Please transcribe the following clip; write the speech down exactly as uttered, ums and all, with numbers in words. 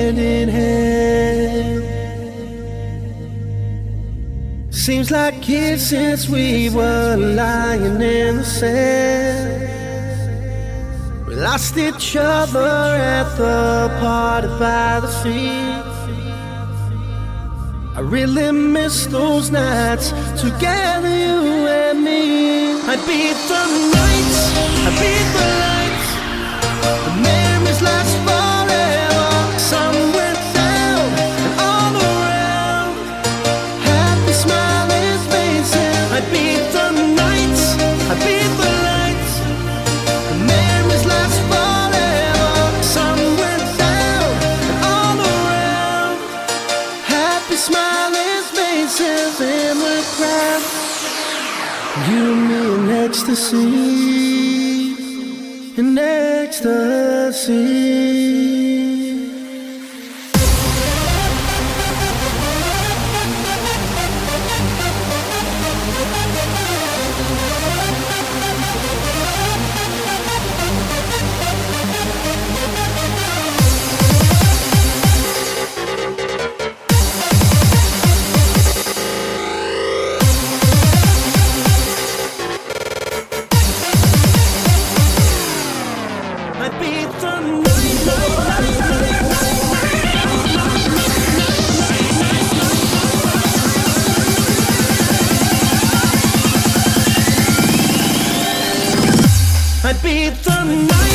hand in hand. Seems like years since we were lying in the sand. We lost each other at the party by the sea. I really miss those nights together, you and me. I beat the nights, I beat the lights. The memories last forever. Sun went down and all around. Happy smiling faces. I beat the nights, I beat the lights. The memories last forever. Sun went down and all around. Happy smiling faces in the crowd. You and me in ecstasy, in ecstasy. I beat the night.